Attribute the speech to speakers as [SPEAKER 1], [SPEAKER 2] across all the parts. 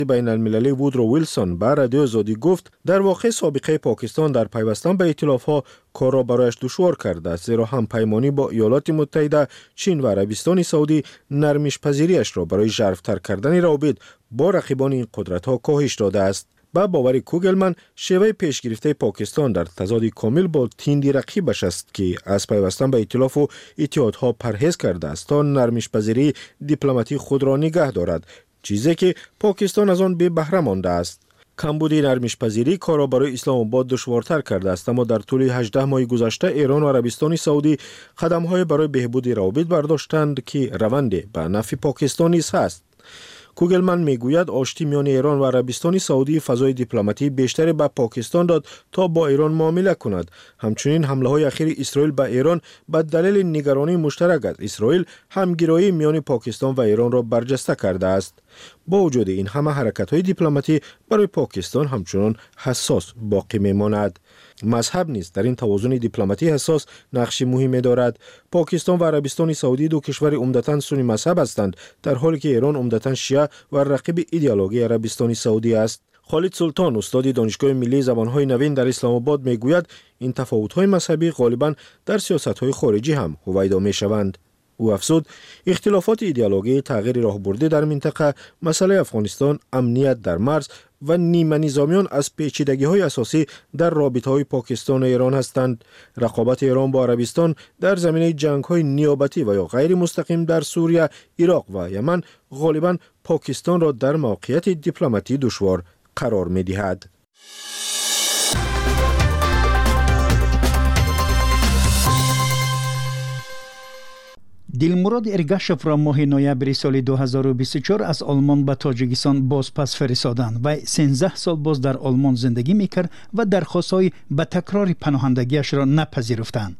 [SPEAKER 1] بین المللی وودرو ویلسون بر رادیو آزادی گفت در واقع سابقه پاکستان در پیوستن به ائتلاف‌ها کار را برایش دشوار کرده است، زیرا هم پیمانی با ایالات متحده، چین و عربستان سعودی نرمش پذیریش را برای ژرف‌تر کردن روابط با رقیبان این قدرت‌ها کاهش داده است. با باور کوگلمن، شیوه پیشگرفته پاکستان در تضاد کامل با تیندی رقیبش است که از پیوستن به ائتلاف و اتحادها پرهیز کرده است تا نرمش پذیری دیپلماتی خود را نگه دارد، چیزی که پاکستان از آن بی بهره مانده است. کمبود نرمش پذیری کار را برای اسلام آباد دشوارتر کرده است، اما در طول 18 ماه گذشته ایران و عربستان سعودی قدم‌های برای بهبود روابط برداشتند که روند به نفع پاکستان نیز است. کوگلمن میگوید آشتی میان ایران و عربستان سعودی فضای دیپلماتی بیشتری به پاکستان داد تا با ایران معامله کند. همچنین حمله های اخیر اسرائیل به ایران به دلیل نگرانی مشترک از اسرائیل همگرایی میان پاکستان و ایران را برجسته کرده است. با وجود این همه حرکت های دیپلماتی برای پاکستان همچنان حساس باقی میماند. مذهب نیز در این توازن دیپلماتی حساس نقش مهمی دارد. پاکستان و عربستان سعودی دو کشور عمدتاً سنی مذهب هستند، در حالی که ایران عمدتاً شیعه و رقیب ایدئولوژی عربستان سعودی است. خالد سلطان، استاد دانشگاه ملی زبانهای نوین در اسلام آباد، میگوید این تفاوت‌های مذهبی غالباً در سیاست‌های خارجی هم هویدا می‌شوند. او افزود اختلافات ایدئولوژی، تغییر راهبردی در منطقه، مسئله افغانستان، امنیت در مرز و نیمه نظامیان از پیچیدگی‌های اساسی در رابطه‌های پاکستان و ایران هستند. رقابت ایران با عربستان در زمینه جنگ‌های نیابتی و یا غیر مستقیم در سوریه، عراق و یمن غالباً پاکستان را در موقعیت دیپلماتی دشوار قرار می‌دهد.
[SPEAKER 2] دلمراد ارگاشف را ماه نوامبر سال 2024 از آلمان به تاجیکستان باز پس فرستادند و 13 سال باز در آلمان زندگی میکرد و درخواست‌های به تکرار پناهندگیش را نپذیرفتند.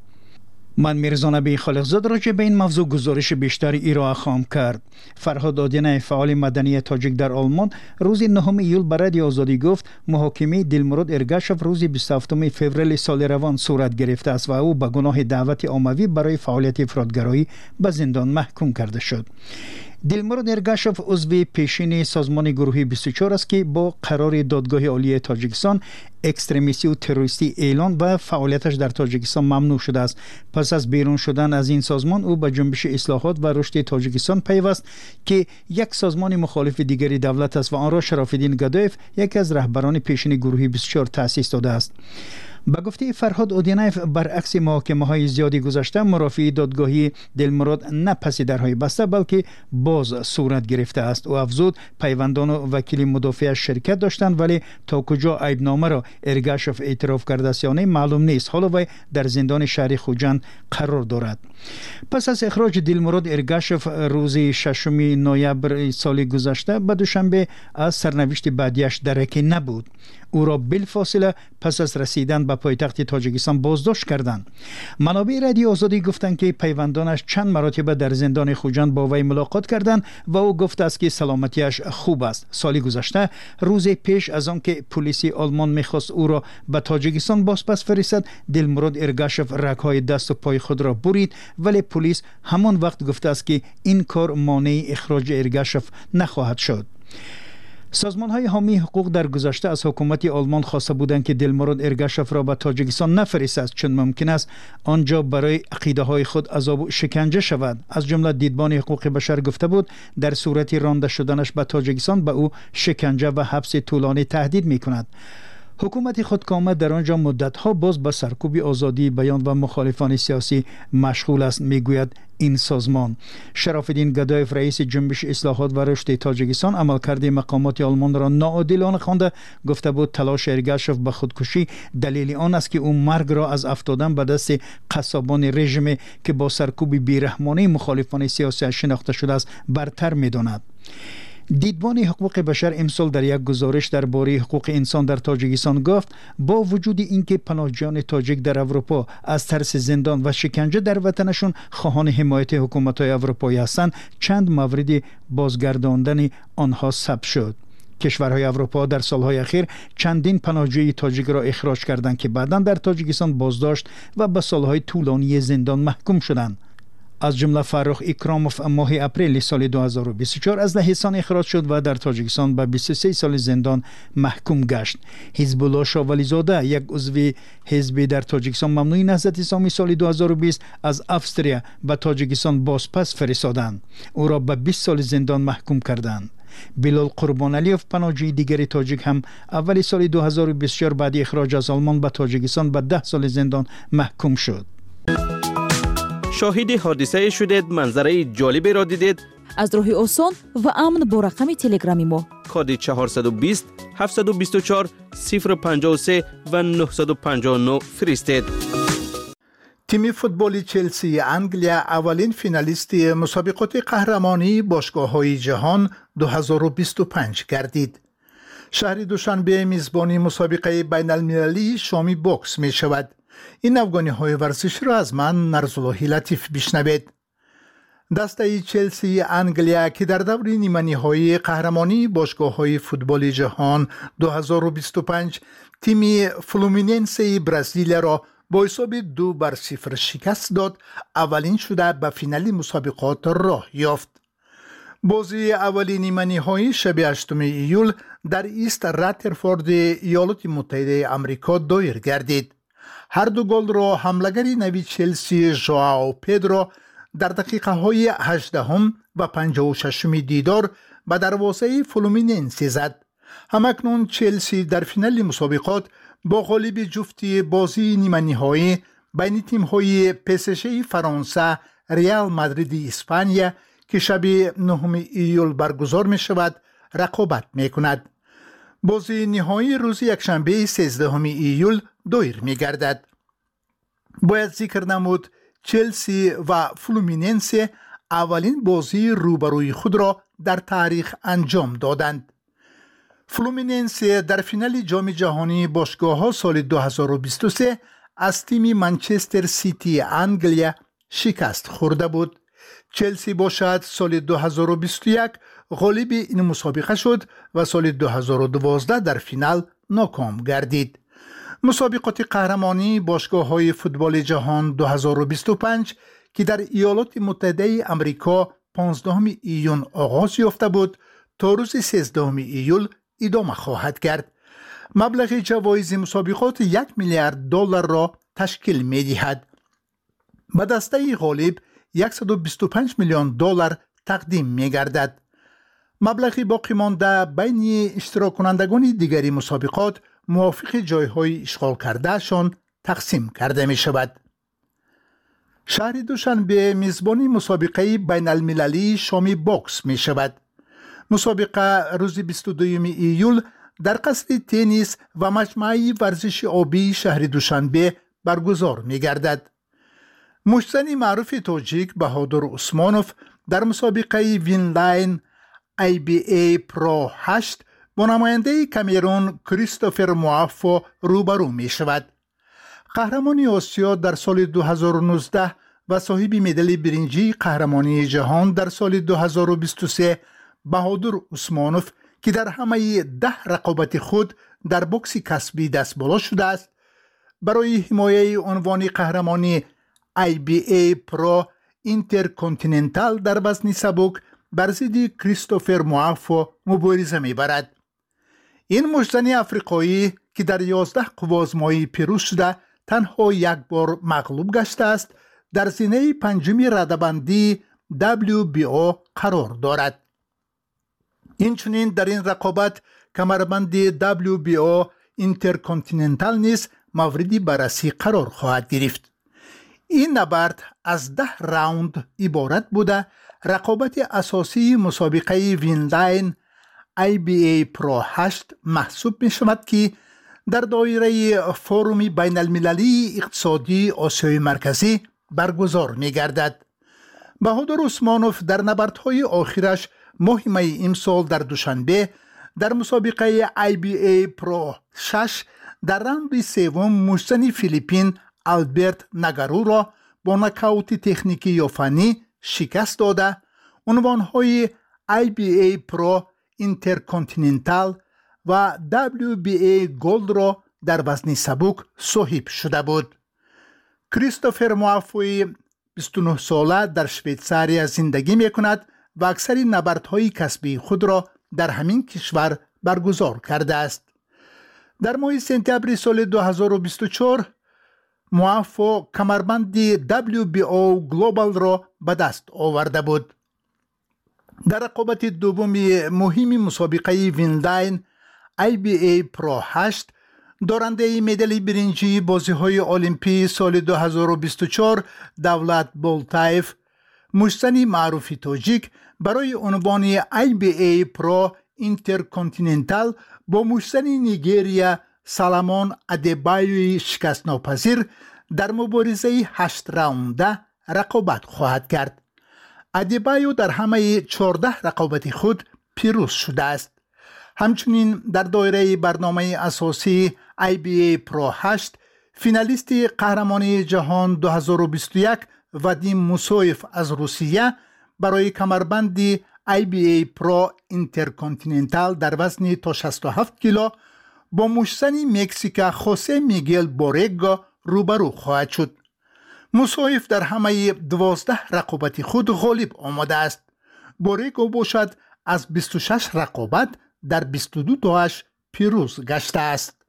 [SPEAKER 2] من میرزا نبی خالقزاد راجع به این موضوع گزارش بیشتری ارائه خواهم کرد. فرهاد آدینه، فعال مدنی تاجیک در آلمان، روز 9 ایول به رادیو آزادی گفت محاکمه دلمراد ارگاشف روز 27 فوریه سال روان صورت گرفته است و او به گناه دعوت عمومی برای فعالیت افراطگرایی به زندان محکوم کرده شد. دلمراد ارگاشف عضو پیشین سازمان گروه 24 است که با قرار دادگاه عالی تاجیکستان اکستریمیستی و تروریستی اعلان و فعالیتش در تاجیکستان ممنوع شده است. پس از بیرون شدن از این سازمان او به جنبش اصلاحات و رشد تاجیکستان پیوست که یک سازمان مخالف دیگری دولت است و آن را شراف‌الدین گدایف، یکی از رهبران پیشین گروه 24 تأسیس داده است. به گفته فرهاد اودینایف، برعکس محاکمه‌های زیادی گذشته، مرافعه دادگاهی دلمراد نه پس درهای بسته بلکه باز صورت گرفته است. او افزود پیوندان و وکیل مدافع شرکت داشتند، ولی تا کجا عیبنامه را ارگاشف اعتراف کرده است یا نه معلوم نیست. حالا وی در زندان شهر خوجند قرار دارد. پس از اخراج دلمراد ارگاشف روز 6 نوامبر سال گذشته به دوشنبه از سرنوشت بعدیش درکی نبود. او را بالفاصله پس از رسیدن به پایتخت تاجیکستان بازداشت کردند. منابع رادیو آزادی گفتند که پیوندانش چند مرتبه در زندان خوجند با وی ملاقات کردند و او گفته است که سلامتیش خوب است. سال گذشته روز پیش از آن که پلیس آلمان می‌خواست او را به تاجیکستان بازپس فرستد، دلمراد ارگاشف رگ‌های دست و پای خود را برید، ولی پلیس همان وقت گفته است که این کار مانع اخراج ارگاشف نخواهد شد. سازمان‌های حامی حقوق در گذشته از حکومت آلمان خواسته بودند که دلمراد ارگاشف را به تاجیکستان نفرستد، چون ممکن است آنجا برای عقیده‌های خود عذاب و شکنجه شود. از جمله دیدبان حقوق بشر گفته بود در صورت رانده شدنش به تاجیکستان به او شکنجه و حبس طولانی تهدید می‌کند. حکومت خودکامه در آنجا مدت‌ها باز به سرکوب آزادی بیان و مخالفان سیاسی مشغول است، میگوید این سازمان. شراف‌الدین گدایف، رئیس جنبش اصلاحات و رشد تاجیکستان، عملکرد مقامات آلمان را ناعادلانه خوانده گفته بود تلاش ارگاشف به خودکشی دلیل آن است که او مرگ را از افتادن به دست قصابان رژیم که با سرکوب بیرحمانه مخالفان سیاسی شناخته شده است برتر می‌داند. دیدبان حقوق بشر امسال در یک گزارش درباره حقوق انسان در تاجیکستان گفت با وجود اینکه پناهجویان تاجیک در اروپا از ترس زندان و شکنجه در وطنشون خواهان حمایت حکومت‌های اروپایی هستند، چند مورد بازگرداندن آنها ثبت شد. کشورهای اروپا در سالهای اخیر چندین پناهجوی تاجیک را اخراج کردند که بعداً در تاجیکستان بازداشت و به سالهای طولانی زندان محکوم شدند. از جمله فرخ اکراموف ماه اپریل سال 2024 از لهستان اخراج شد و در تاجیکستان به 23 سال زندان محکوم گشت. حزب الله شاولی زاده، یک عضو حزب در تاجیکستان ممنوع نهضت اسلامی سال 2020 از استریا به تاجیکستان بازپس فرستادند. او را به 20 سال زندان محکوم کردند. بلال قربانعلیوف، پناهجوی دیگری تاجیک، هم اول سال 2024 بعد اخراج از آلمان به تاجیکستان به 10 سال زندان محکوم شد.
[SPEAKER 3] شاهد حادثه شدید، منظره جالبی را دیدید؟
[SPEAKER 4] از راه آسان و امن با رقم تلگرامی ما
[SPEAKER 3] کد 420 724 053 و 959 فرستید.
[SPEAKER 5] تیم فوتبال چلسی انگلیا اولین فینالیست مسابقات قهرمانی باشگاه‌های جهان 2025 گردید. شهر دوشنبه میزبانی مسابقه بین المللی شامی بوکس می شود. این افغانی‌های ورزش را از من نرزاللهی لطیف بشنوید. دسته چلسی انگلیا که در دور نیمه‌نهایی قهرمانی باشگاه‌های فوتبال جهان 2025 تیم فلومیننس برزیل را با حساب 2-0 شکست داد، اولین شده به فینال مسابقات راه یافت. بازی اولی نیمه‌نهایی شب 8 ایول در ایست راترفورد ایالات متحده آمریکا دایر گردید. هر دو گل را حمله‌گر نوی چلسی ژائو پدرو در دقیقه های 18 و 56 دیدار به دروازه فلومیننس زد. همکنون چلسی در فینال مسابقات با غالب جفتی بازی نیمه نهایی بین تیم‌های PSG فرانسه، ریال مادرید اسپانیا که شب 9 ایول برگزار می شود رقابت می کند. بازی نهایی روز یکشنبه 13 ایول دایر می گردد. باید ذکر نمود چلسی و فلومیننس اولین بازی روبروی خود را در تاریخ انجام دادند. فلومیننس در فینال جام جهانی باشگاه‌ها سال 2023 از تیم منچستر سیتی انگلیا شکست خورده بود. چلسی باشد سال 2021 غالب این مسابقه شد و سال 2012 در فینال ناکام گردید. مسابقات قهرمانی باشگاه‌های فوتبال جهان 2025 که در ایالات متحده آمریکا 15 ایون آغاز یافته بود تا روز 13 ایول ادامه خواهد کرد. مبلغ جوایز مسابقات 1 میلیارد دلار را تشکیل می‌دهد. به دسته غالب 125 میلیون دلار تقدیم می‌گردد. مبلغ باقی مانده بین اشتراک کنندگان دیگری مسابقات موافق جایهای اشغال کردهشان تقسیم کرده می شود. شهر دوشنبه میزبانی مسابقه بین المللی شامی بوکس می شود. مسابقه روز 22 ایول در قصر تنیس و مجمع ورزش آبی شهر دوشنبه برگزار می گردد. مشتزن معروف تاجیک بهادر عثمانوف در مسابقه وینلاین IBA پرو 8 با نماینده کامرون کریستوفر موافو روبرو می شود. قهرمانی آسیا در سال 2019 و صاحب مدال برنجی قهرمانی جهان در سال 2023 بهادر عثمانوف که در همه 10 رقابت خود در بوکس کسبی دست بالا شده است، برای حمایه عنوان قهرمانی IBA پرو اینترکانتیننتال در وزن سبک بر ضد کریستوفر موافو مبارزه می‌برد. این مشتزن افریقایی که در 11 قوازمایی پیروز شده تنها یک بار مغلوب گشته است، در زینه پنجمی رده‌بندی WBO قرار دارد. اینچنین در این رقابت کمربند WBO اینترکانتیننتال نیز مورد بررسی قرار خواهد گرفت. این نبرد از 10 راوند عبارت بوده. رقابت اساسی مسابقه وینلاین IBA پرو 8 محسوب می شود که در دایره فوروم بین المللی اقتصادی آسیای مرکزی برگزار می گردد. بهادر عثمانوف در نبردهای آخرش ماه می امسال در دوشنبه در مسابقه IBA پرو 6 در راند سوم مشتزن فیلیپین آلبرت نگارو را با نکاوت تکنیکی یا فنی شکست داده عنوانهای IBA پرو اینترکانتیننتال و WBA گلد را در وزن سبک صاحب شده بود. کریستوفر موافوی 29 ساله در شویتزاریا زندگی می کند و اکثر نبردهای کسبی خود را در همین کشور برگزار کرده است. در ماه سپتامبر سال 2024 موفق کمربند WBO گلوبال را به دست آورده بود. در رقابت دوم مهم مسابقه وینداین IBA پرو 8 دارنده مدال برنجی بازی‌های المپی سال 2024 دولت بولتایف مشتنی معروف تاجیک برای عنوان IBA پرو اینترکانتیننتال با مشتنی نیگریا سالامون ادبایوی شکست ناپذیر در مبارزه 8 راونده رقابت خواهد کرد. ادبایو در همه 14 رقابت خود پیروز شده است. همچنین در دایره برنامه اساسی IBA پرو 8 فینالیست قهرمانی جهان 2021 وادیم موسویف از روسیه برای کمربند IBA پرو اینترکانتیننتال در وزن تا 67 کیلو با مشتنی مکزیکا خوسه میگل بورگا روبرو خواهد شد. موسویف در همه 12 رقابت خود غالب آمده است. بورگا باشد از 26 رقابت در 22 تاش پیروز گشته است.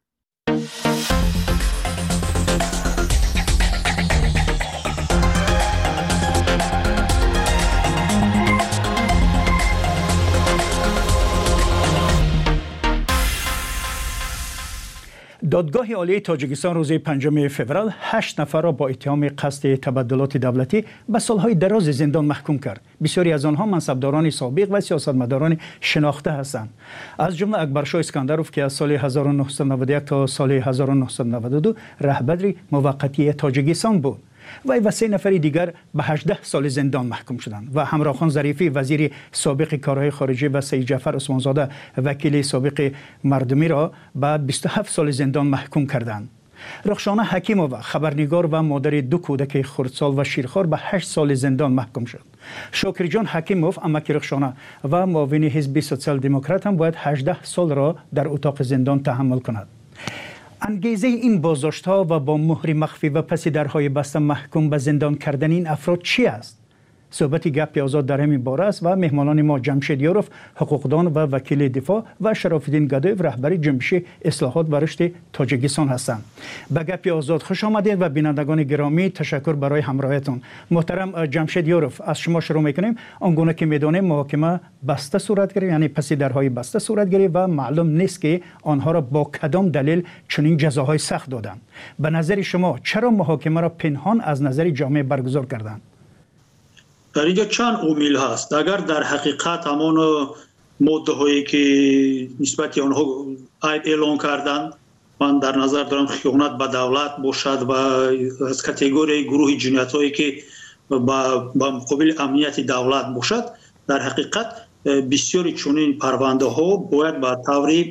[SPEAKER 2] دادگاه عالی تاجیکستان روز 5 فوریه 8 نفر را با اتهام قصد تبدلات دولتی به سالهای دراز زندان محکوم کرد. بسیاری از آنها منصبداران سابق و سیاستمداران شناخته هستند. از جمله اکبرشاه اسکندروف که از سال 1991 تا سال 1992 رهبر موقتی تاجیکستان بود. وی و 3 نفر دیگر به 18 سال زندان محکوم شدند و همراخان ظریفی وزیر سابق کارهای خارجه و سید جعفر عثمانزاده وکیل سابق مردمی را به 27 سال زندان محکوم کردند. رخشانه حکیمووا خبرنگار و مادر 2 کودک خردسال و شیرخوار به 8 سال زندان محکوم شد. شاکر جان حکیموف امک رخشانه و معاون حزب سوسیال دموکرات هم باید 18 سال را در اتاق زندان تحمل کند. انگیزه این بازداشت‌ها و با مهر مخفی و پس درهای بسته محکوم به زندان کردن این افراد چی است؟ صحبت گپ آزاد در همین باره است و مهمانان ما جمشید یاروف حقوقدان و وکیل دفاع و شراف‌الدین گدایف رهبر جنبش اصلاحات و رشد تاجیکستان هستند. به گپ آزاد خوش آمدید و بینندگان گرامی تشکر برای همراهیتون. محترم جمشید یاروف، از شما شروع می‌کنیم. آنگونه که می‌دانیم محاکمه بسته صورت گرفت، یعنی پس درهای بسته صورت گرفت و معلوم نیست که آنها را با کدام دلیل چنین جزاهای سخت دادند. به نظر شما چرا محاکمه را پنهان از نظر جامعه برگزار کردند؟
[SPEAKER 6] در اینجا چند عامل هست. اگر در حقیقت همان ماده هایی که نسبت آنها اعلان کردن، من در نظر دارم خیانت به دولت باشد و از کاتگوری گروه جنایت هایی که با مقابل امنیت دولت باشد، در حقیقت بسیاری چنین پرونده ها باید به طور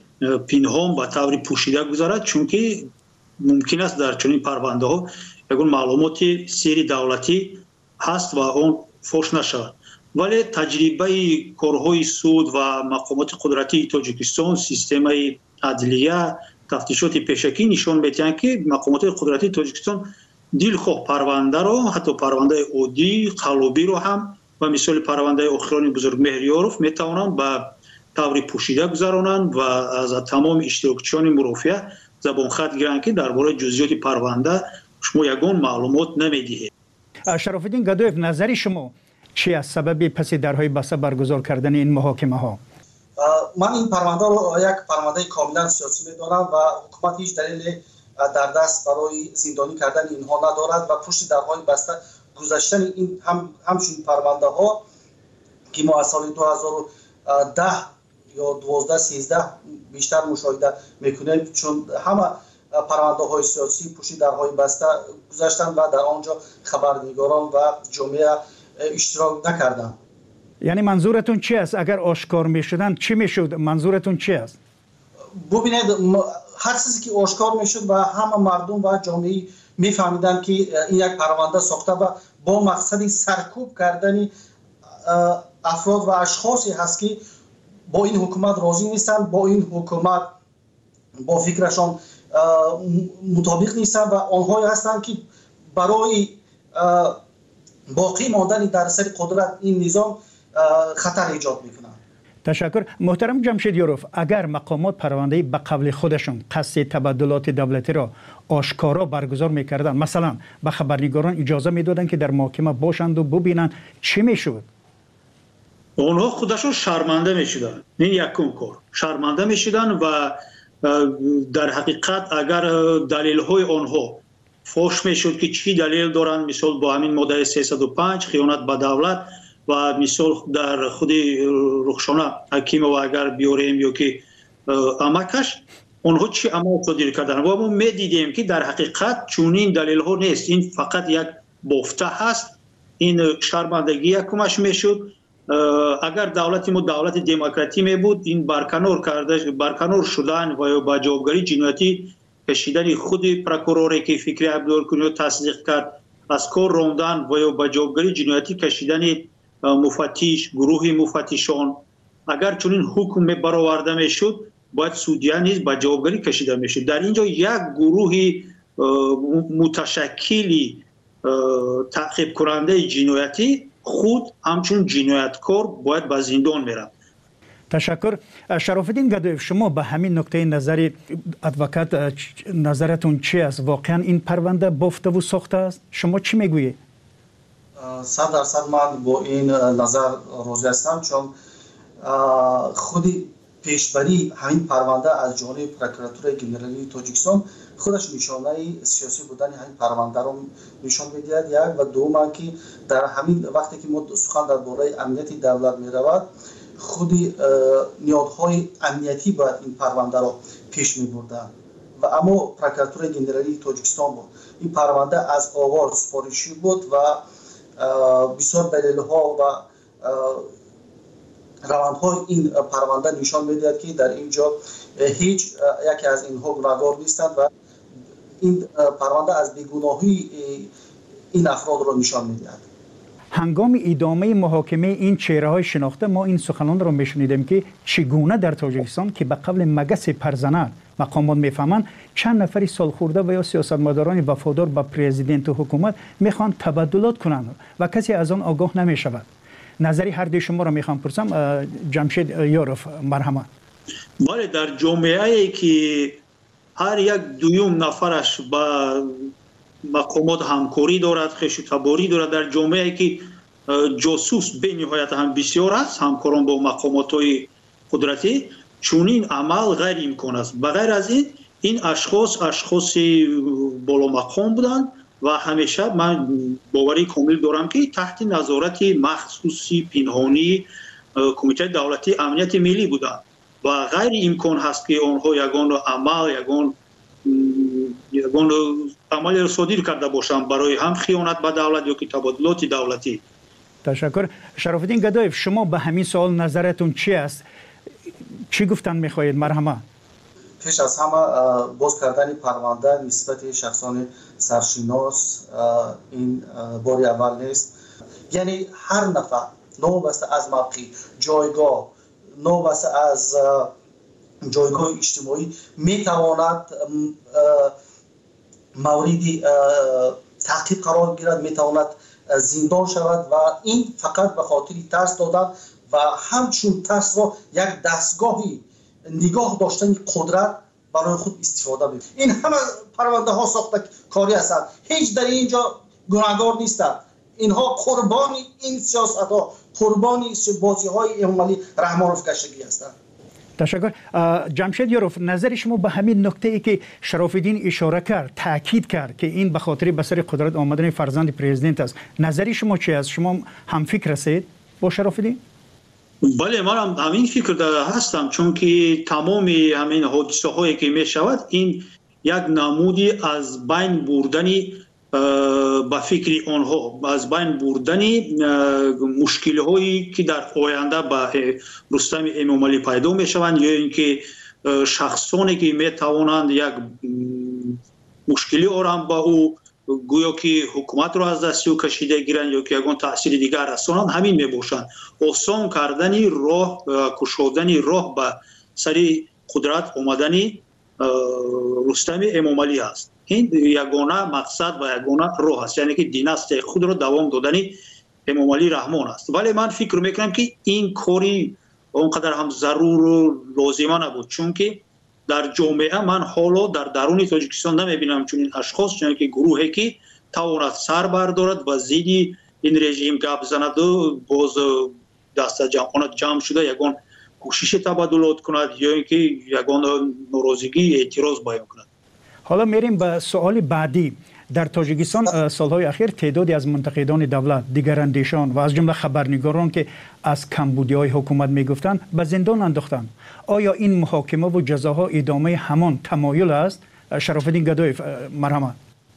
[SPEAKER 6] پنهان به طور پوشیده گذارد، چون که ممکن است در چنین پرونده ها یگان معلومات سری دولتی هست و اون فوش نشود. ولی تجربه کارهای سود و مقامات قدرتی تاجیکستان، سیستم عدلیه، تفتیشات پیشکی نشان می‌دهند که مقامات قدرتی تاجیکستان دلخواه پرونده را، حتی پرونده عادی قلابی را هم و مثال پرونده آخران بزرگ مهریاروف میتوانند به طور پوشیده گذرانند و از تمام اشتراکچیان مرافعه زبان خط گیرند که درباره جزئیات پرونده شما یگان معلومات نمیدهید.
[SPEAKER 2] شراف‌الدین گدایف، نظر شما چی از سبب پس درهای بسته برگزار کردن این محاکمه ها؟
[SPEAKER 7] من این پرونده رو یک پرونده کاملا سیاسی می‌دانم و حکومت هیچ دلیل در دست برای زندانی کردن اینها ندارد و پشت درهای بسته گذاشتن این همچنین پرونده ها که ما از سال 2010 یا 12 13 بیشتر مشاهده میکنیم، چون همه پرونده های سیاسی پشت درهای بسته گذاشتن و در آنجا خبرنگاران و جامعه اشتراک نکردن.
[SPEAKER 2] یعنی منظورتون چی است؟ اگر آشکار میشدن چی میشد؟ منظورتون چی است؟
[SPEAKER 7] ببینید، هر چیزی که آشکار میشد و همه مردم و جامعه میفهمیدن که این یک پرونده ساخته و با مقصد سرکوب کردن افراد و اشخاصی هست که با این حکومت راضی نیستن، با این حکومت با فکرشان مطابق نیستن و آنهایی هستند که برای باقی ماندن در سر قدرت این نظام خطر ایجاد میکنه.
[SPEAKER 2] تشکر. محترم جمشید یوروف، اگر مقامات پرونده به قول خودشون قصد تبادلات دولتی را آشکارا برگزار میکردن، مثلا به خبرنگاران اجازه میدادن که در محکمه باشند و ببینن، چی میشد؟
[SPEAKER 6] اونها خودشون شرمنده میشدن. این یکم کار شرمنده میشدن و در حقیقت اگر دلیل های آنها فوش میشد که چی دلیل دارن، مثال با همین ماده 305 خیانت به دولت و مثال در خود رخشانه حکیم و اگر بیاریم یا که امکش اونها چی عمل صادر کردن و ما میدیدیم که در حقیقت چونین دلیل ها نیست، این فقط یک بافته هست. این شرمندگی یکمش میشد. اگر دولت ما دولت دموکراتی می بود، این برکنار شدن و یا با جوابگری جنایتی کشیدن خود پروکوروری که فکری عبدالکنی تصدیق کرد، از کار راندن و یا با جوابگری جنایتی کشیدن مفتش، گروه مفتشان، اگر چنین حکم برآورده میشد باید سودیا نیز با جوابگری کشیده میشد. در اینجا یک گروه متشکلی تعقیب کننده جنایتی خود همچون جنایتکار باید به زندان میره.
[SPEAKER 2] تشکر. شرافالدین گدایف، شما به همین نکته نظر ادوکات نظرتون چی است؟ واقعا این پرونده بافته و ساخته است؟ شما چی میگویید؟
[SPEAKER 7] 100% من با این نظر راضی هستم، چون خودی پیشبری همین پرونده از جانب پروکراتور گنرالی تاجیکستان خودش نشانه سیاسی بودن همین پرونده رو نشان می‌دهد. یک و دوم که در همین وقتی که ما سخن درباره امنیت دولت می‌رود، خودی نیازهای امنیتی باید این پرونده رو پیش می‌بردند و اما پروکراتور گنرالی تاجیکستان بود. این پرونده از آغاز سپارشی بود و بسیار دلیل‌ها و روندهای این پرونده نشان می‌دهد که در اینجا هیچ یکی از اینها گناهکار نیستند و این پرونده از بیگناهی این افراد را نشان می‌دهد.
[SPEAKER 2] هنگام ادامه محاکمه این چهره‌های شناخته ما این سخنان را می‌شنیدیم که چگونه در تاجیکستان که به قول مگس پرزنان مقامات می‌فهمند چند نفری سالخورده و یا سیاستمداران وفادار به پرزیدنت و حکومت می‌خوان تبادلات کنند و کسی از آن آگاه نمی‌شود. نظری هر دوی شما را می‌خوام پرسم. جمشید یوروف، مرحمت.
[SPEAKER 6] بله، در جامعه‌ای که هر یک دویم نفرش با مقامات همکاری دارد، خویشتباری دارد، در جامعه‌ای که جاسوس به نهایت هم بسیار است، همکاران با مقامات‌های قدرتی، چونین عمل غیر امکان است. بغیر از این اشخاص بالا مقام بودند و همیشه من باوری کامل دارم که تحت نظارت مخصوصی پنهانی کمیته دولتی امنیت ملی بودند و غیر امکان هست که آنها یگان عمل را صادر کرده باشند برای هم خیانت به دولت یا که تبادلات دولتی.
[SPEAKER 2] تشکر. شرافالدین گدایف، شما به همین سوال نظرتون چی است؟ چی گفتن میخواهید؟ مرحمت.
[SPEAKER 7] پیش از همه باز کردن پرونده نسبت شخصان سرشناس این باری اول نیست. یعنی هر نفر نوبسته از موقع جایگاه، نوبسته از جایگاه اجتماعی میتواند موردی تعقیب قرار گیرد، میتواند زندان شود و این فقط به خاطر ترس دادن و همچون ترس را یک دستگاهی نگاه داشتن قدرت برای خود استفاده بید. این همه پرونده ها ساخته کاری هستند، هیچ در اینجا گناهکار نیستند. اینها قربانی این سیاست ها، قربانی بازی های عملی رحمانوف کشگی هستند.
[SPEAKER 2] تشکر. جمشید یوروف، نظر شما به همین نکته ای که شرافالدین اشاره کرد، تاکید کرد که این به خاطر به سر قدرت آمدن فرزند پرزیدنت است، نظر شما چی است؟ شما هم فکر هستید با شرافالدین؟
[SPEAKER 6] بله، من هم همین فکر داره هستم، چون که تمام همین حادثه هایی که می شود این یک نمودی از بین بردنی با فکر آنها، از بین بردنی مشکل هایی که در آینده با رستم امامعلی پیدا می شوند یا اینکه شخصانی که می توانند یک مشکلی آرام با او گویا که حکومت را از دست او کشیده گیرند یا که یگان تاثیر دیگر رسانند، همین می باشند. آسان کردنی راه، کشودنی راه به سری قدرت آمدنی رستم امامعلی است. این یگانه مقصد و یگانه راه است، یعنی که دیناستی خود را دوام دادن امامعلی رحمان است. ولی من فکر میکنم که این کاری اونقدر هم ضرور و لازمه نبود، چون که در جامعه من حالا در درون تاجیکستان نمیبینم چون این اشخاص، چون که گروهی که تواند سر بردارد و زیدی این رژیم گپ زند و باز دست جمعانت جمع شده یگان کوشش تبادلات کند یا اینکه یگان ناراضگی اعتراض بیان کند.
[SPEAKER 2] حالا میریم به سوال بعدی. در تاجیکستان سالهای اخیر تعدادی از منتقدان دولت، دیگراندیشان و از جمله خبرنگاران که از کمبودی‌های حکومت میگفتند به زندان انداختند. آیا این محاکمه و جزاها ادامه همان تمایل است؟ شرافالدین گدایف، مرحمت.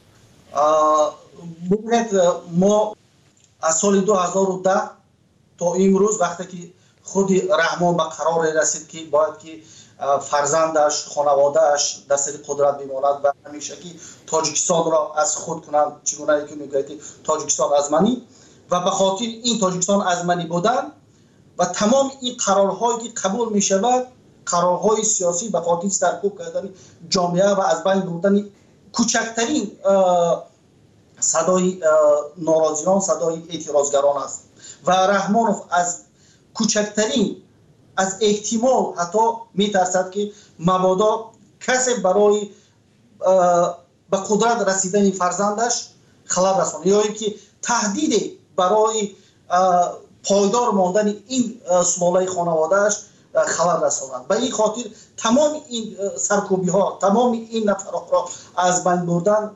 [SPEAKER 7] ما از سال 2010 تا امروز وقتی که خود رحمان به قرار رسید که باید که فرزندش، خانوادهش در سر قدرت بماند و همیشه که تاجیکستان را از خود کنند، چگونه که میگه که تاجیکستان ازمنی و به خاطر این تاجیکستان ازمنی بودن و تمام این قرارهایی که قبول می شود، قرارهای سیاسی به خاطر سرکوب کردن جامعه و از بین بردن کوچکترین صدای ناراضیان، صدای اعتراضگران است و رحمانوف از کوچکترین از احتمال حتی میترسد که مبادا کسی برای به قدرت رسیدن فرزندش خلل رساند یا اینکه تهدید برای پایدار ماندن این سلاله خانوادهش خلل رساند. به این خاطر تمام این سرکوبی ها، تمام این نفرات را از بین بردن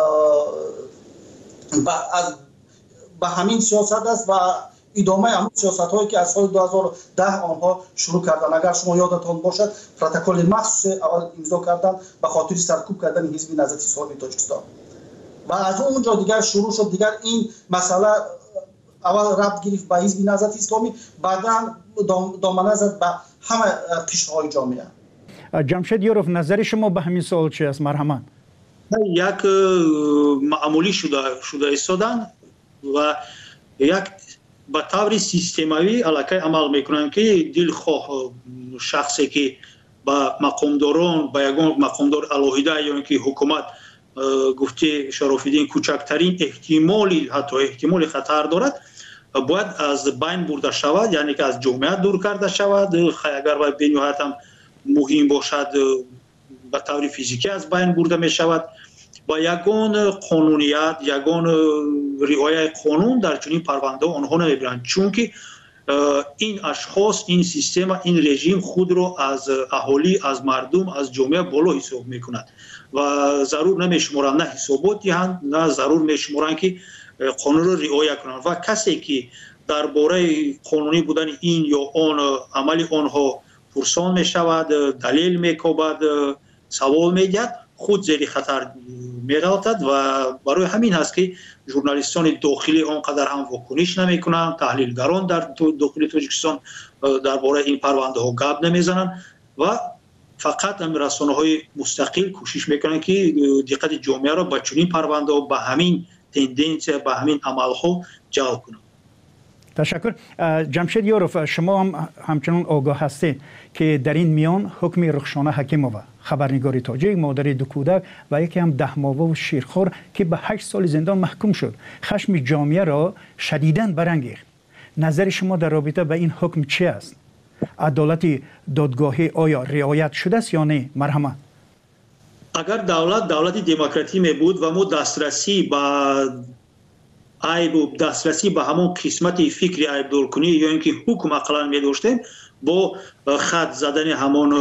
[SPEAKER 7] به همین سیاست است و ادامه همون سیاست هایی که از سال 2010 آنها شروع کردن. اگر شما یادتان باشد پروتکل مخصوص اول امضا کردن به خاطر سرکوب کردن حزب نهضت اسلامی تاجیکستان و از اونجا دیگر شروع شد. دیگر این مسئله اول ربط گرفت به حزب نهضت اسلامی، بعدا دامنه زد به همه قشرهای جامعه.
[SPEAKER 2] جمشید یوروف، نظر شما به همین سوال چی است؟ مرحمت.
[SPEAKER 6] یک معمولی شده ایستادن و یک به طور سیستماوی علاقه عمل میکنن که دلخواه شخصی که با مقامداران، با یگان مقامدار علاهیده یا اینکه حکومت گفته شرافالدین کوچکترین احتمالی حتی احتمال خطر دارد باید از بین برده شود، یعنی که از جامعه دور کرده شود. اگر باید به نهایت هم مهم باشد به طور فیزیکی از بین برده می شود. با یگان قانونیت، یگان رعایت قانون در چنین پرونده آنها نمیبرند، چون که این اشخاص، این سیستم، این رژیم خود را از اهالی، از مردم، از جامعه بالا حساب میکند و ضرور نمیشمارند نه حسابات دهند، نه ضرور میشمارند که قانون را رعایت کنند و کسی که درباره قانونی بودن این یا آن عمل آنها پرسان میشود، دلیل میکوبد، سوال میگد، خود زیر خطر می‌افتد و برای همین هست که ژورنالیستان داخلی آنقدر هم واکنش نمی‌کنند، تحلیلگران در داخل تاجیکستان درباره این پرونده ها گپ نمیزنند و فقط رسانه‌های مستقل کوشش میکنند که دقت جامعه را به چنین پرونده ها، به همین تندنسی، به همین عمل‌ها جلب کنند.
[SPEAKER 2] تشکر. جمشید یوروف، شما هم همچنان آگاه هستید که در این میان حکم رخشانه حکیمووا، خبرنگار تاجیک، مادر دو کودک و یکی هم 10 ماهه و شیرخوار که به 8 سال زندان محکوم شد، خشم جامعه را شدیداً برانگیخت. نظر شما در رابطه با این حکم چی است؟ عدالت دادگاهی آیا رعایت شده است یا نه؟ مرحمت.
[SPEAKER 6] اگر دولت دموکراتی می بود و ما دسترسی به عیب و دسترسی به همون قسمت فکری عیب دورکنی یا اینکه حکم اقلا می داشتیم، با خط زدن همون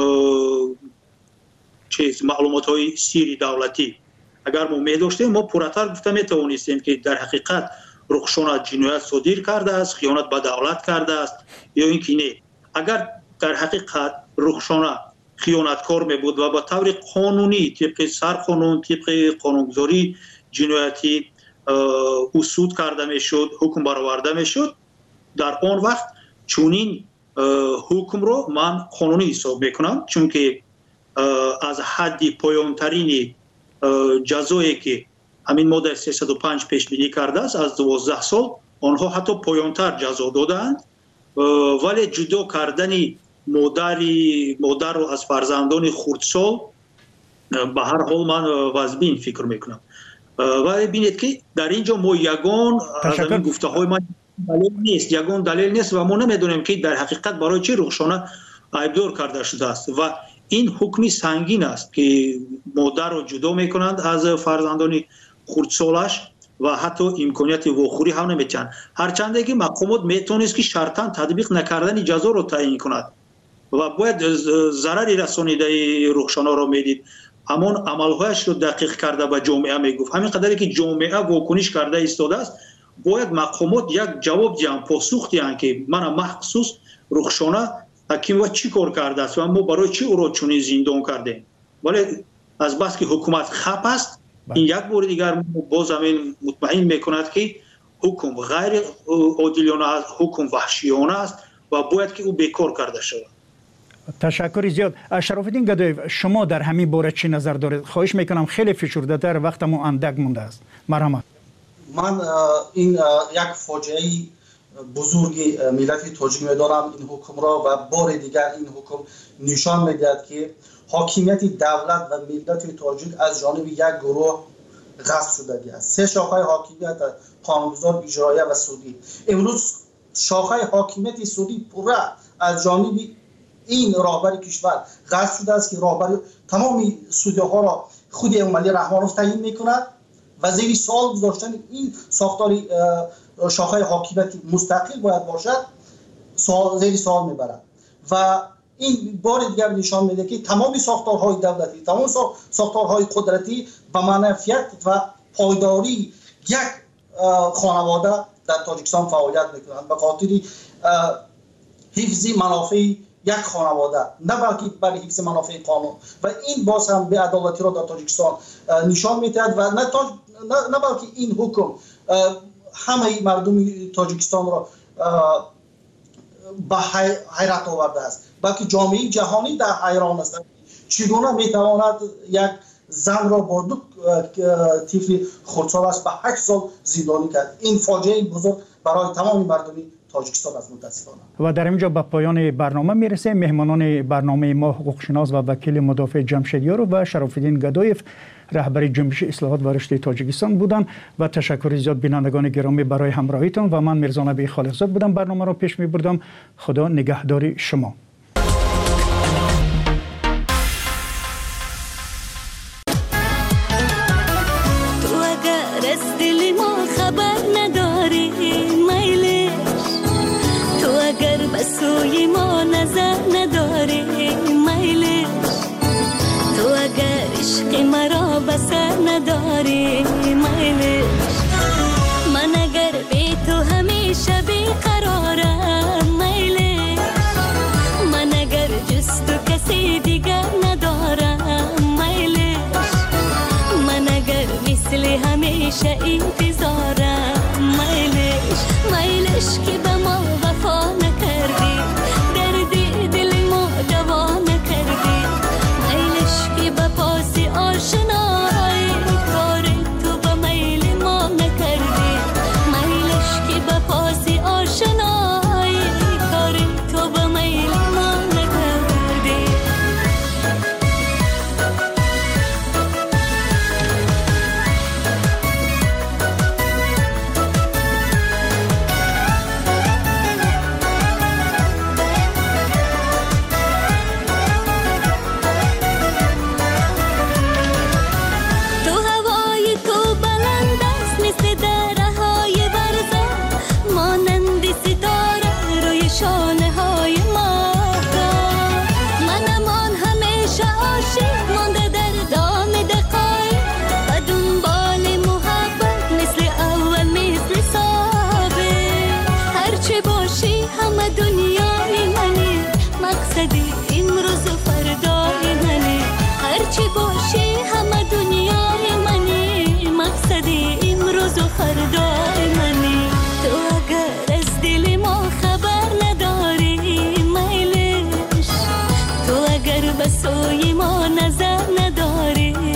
[SPEAKER 6] معلومات های سیری دولتی اگر ما می داشتیم، ما پراتر گفته می توانستیم که در حقیقت رخشانه جنایت صادر کرده است، خیانت به دولت کرده است یا اینکه نه. اگر در حقیقت رخشانه خیانتکار می بود و با طور قانونی طبق سرقانون، طبق قانونگذاری جنایتی اصول کرده می شد، حکم برآورده می شد، در آن وقت چونین حکم رو من قانونی حساب میکنم، چون که از حد پایانترین جزایی که همین ماده 305 پیش بینی کرده است از 12 سال، آنها حتی پایانتر جزا دادند، ولی جدا کردن مادر رو از فرزندان خردسال به هر حال من واز بین فکر میکنم و ببینید که در اینجا ما یگان از این گفته های من دلیل نیست، یگان دلیل نیست و ما نمیدونیم که در حقیقت برای چی رخشانه عیبدار کرده شده است و این حکمی سنگین است که مادر را جدا میکنند از فرزندان خردسالش و حتی امکانیت واخوری هم نمیتن، هرچند که مقامات میتونست که شرطاً تطبیق نکردن جزا را تعیین کند و باید ضرری رسانیده رخشانه را میدید، همان عملهایش رو دقیق کرده به جامعه میگفت. همین قدری که جامعه واکنش کرده ایستاده است باید مقامات یک جواب دیان، پاسخ دیان که من مخصوص رخشانه حکیم و چی کار کرده است و ما برای چی او را چنین زندان کردیم، ولی از بس که حکومت خپ است این یک بار دیگر باز همین مطمئن میکند که حکم غیر عادلانه است، حکم وحشیانه است و باید که او بیکار کرده شود.
[SPEAKER 2] تشکر زیاد. شراف‌الدین گدایف، شما در همین باره چی نظر دارید؟ خواهش میکنم خیلی فشرده تر، وقتمون اندک مونده است. مرحمت.
[SPEAKER 7] من این یک فاجعه بزرگی ملت تاجیک میدارم این حکم را و بار دیگر این حکم نشان میدهد که حاکمیت دولت و ملت تاجیک از جانب یک گروه غصب شده است. سه شاخه حاکمیت قانونگذار، اجرایی و سودی. امروز شاخه حاکمیت سودی پوره از جانب این راهبر کشور غصب شده است که راهبر تمام سودی ها را خود امالی رحمانوف تعیین میکند و زیر سوال گذاشتن این ساختار شاخه حاکمیت مستقل باید باشد زیر سوال میبرد و این بار دیگر نشان میده که تمام ساختارهای دولتی، تمام ساختارهای قدرتی به منفعت و پایداری یک خانواده در تاجیکستان فعالیت میکنند به خاطر حفظ منافع یک خانواده، نه بلکه برای حفظ منافع قانون و این باز هم به عدالتی را در تاجیکستان نشان میدهد و نه بلکه این حکم همه مردم تاجیکستان را به حیرت آورده است، بلکه جامعه جهانی در حیران است چگونه میتواند یک زن را با دو طفل خردسال است به 8 سال زندانی کرد. این فاجعه بزرگ برای تمام مردم تاجیکستان است متاسفانه.
[SPEAKER 2] و در اینجا به پایان برنامه میرسه. مهمانان برنامه ما حقوقشناس و وکیل مدافع جمشیدیار و شراف‌الدین گدایف رهبر جنبش اصلاحات و رشد تاجیکستان بودند و تشکر زیاد بینندگان گرامی برای همراهیتان و من میرزا نبی خالقزاد بودم برنامه را پیش میبردم. خدا نگهدار شما.
[SPEAKER 8] سوی ما نظر نداری میلش، تو اگر عشق مرا بسر نداری میلش، من اگر بی تو همیشه بیقرارم میلش، من اگر جز تو کسی دیگر ندارم میلش، من اگر مثل همیشه انتظارم میلش، میلش که به ما وفا نکردی، دردی دل ما دوا نکردی، میلش که به پاس آشنایی کار تو به میل ما نکردی، میلش که به پاس آشنایی کار تو به میل ما نکردی. سوی ما نظر نداری